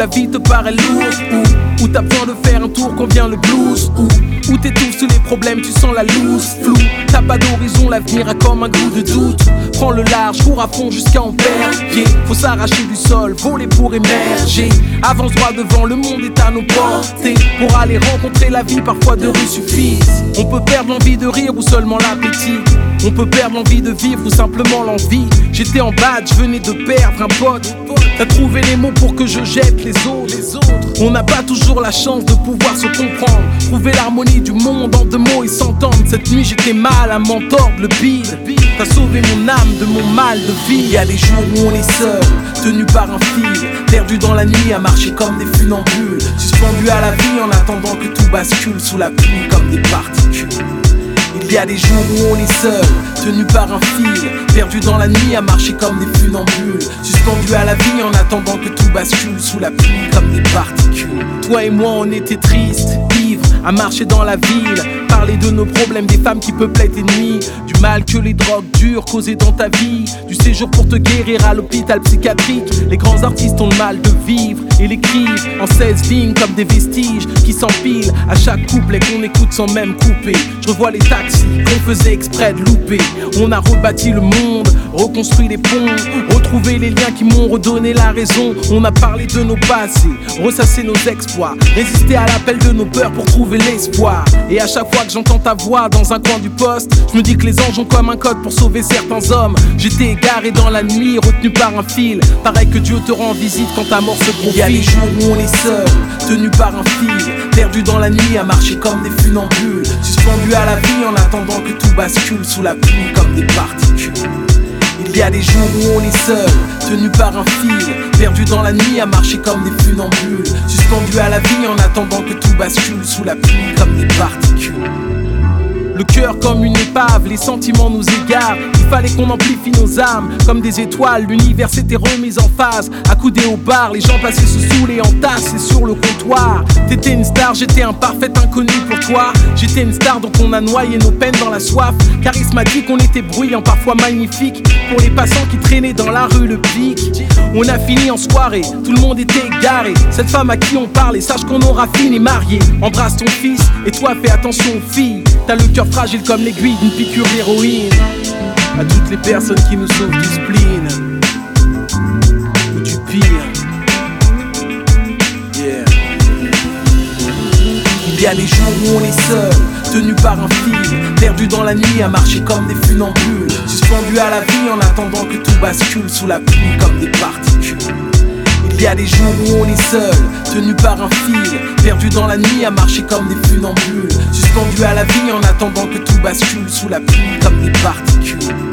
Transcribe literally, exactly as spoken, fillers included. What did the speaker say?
la vie te paraît lourde, où, où t'as besoin de faire un tour quand vient le blues, où, où t'étouffes sous les problèmes, tu sens la loose, flou. T'as pas d'horizon, l'avenir a comme un goût de doute. Prends le large, cours à fond jusqu'à en perdre pied. Faut s'arracher du sol, voler pour émerger. Avance droit devant, le monde est à nos portées. Pour aller rencontrer la vie, parfois deux rues suffisent. On peut perdre l'envie de rire ou seulement l'appétit. On peut perdre l'envie de vivre ou simplement l'envie. J'étais en bad, je venais de perdre un pote. T'as trouvé les mots pour que je jette les autres. On n'a pas toujours la chance de pouvoir se comprendre. Trouver l'harmonie du monde en deux mots et s'entendre. Cette nuit j'étais mal à m'en tordre le bide. T'as sauvé mon âme de mon mal de vie. Y'a des jours où on est seul, tenu par un fil, perdu dans la nuit à marcher comme des funambules, suspendu à la vie en attendant que tout bascule sous la pluie comme des particules. Il y a des jours où on est seul, tenu par un fil, perdu dans la nuit à marcher comme des funambules, suspendu à la vie en attendant que tout bascule sous la pluie comme des particules. Toi et moi on était tristes, ivres, à marcher dans la ville, parler de nos problèmes, des femmes qui peuplaient tes nuits, du mal que les drogues dures causaient dans ta vie, du séjour pour te guérir à l'hôpital psychiatrique. Les grands artistes ont le mal de vivre et l'écrivent en seize lignes comme des vestiges qui s'empilent à chaque couplet qu'on écoute sans même couper. Je revois les taxis qu'on faisait exprès de louper. On a rebâti le monde, reconstruit les ponts, retrouvé les liens qui m'ont redonné la raison. On a parlé de nos passés, ressassé nos exploits, résisté à l'appel de nos peurs pour trouver l'espoir. Et à chaque fois que j'entends ta voix dans un coin du poste, je me dis que les anges ont comme un code pour sauver certains hommes. J'étais égaré dans la nuit, retenu par un fil, pareil que Dieu te rend visite quand ta mort se profile. Il y a des jours où on est seul, tenu par un fil, perdu dans la nuit à marcher comme des funambules, suspendu à la vie en attendant que tout bascule sous la pluie comme des particules. Il y a des jours où on est seul, tenu par un fil, perdu dans la nuit à marcher comme des funambules, suspendu à la vie en attendant que tout bascule sous la pluie comme des particules. Le cœur comme une épave, les sentiments nous égarent. Il fallait qu'on amplifie nos âmes comme des étoiles. L'univers s'était remis en phase, accoudé au bar. Les gens passaient se saouler en tasse et sur le comptoir. T'étais une star, j'étais un parfait inconnu pour toi. J'étais une star donc on a noyé nos peines dans la soif. Charismatique, on était bruyant, parfois magnifique. Pour les passants qui traînaient dans la rue le pic. On a fini en soirée, tout le monde était égaré. Cette femme à qui on parle et sache qu'on aura fini marié. Embrasse ton fils et toi fais attention aux filles. T'as le cœur fragile comme l'aiguille d'une piqûre d'héroïne. À toutes les personnes qui nous sauvent du spleen ou du pire. Yeah. Il y a des jours où on est seul, tenu par un fil, perdu dans la nuit à marcher comme des funambules, suspendu à la vie en attendant que tout bascule sous la pluie comme des particules. Il y a des jours où on est seul, tenu par un fil, perdu dans la nuit à marcher comme des funambules, suspendu à la vie en attendant que tout bascule sous la pluie comme des particules.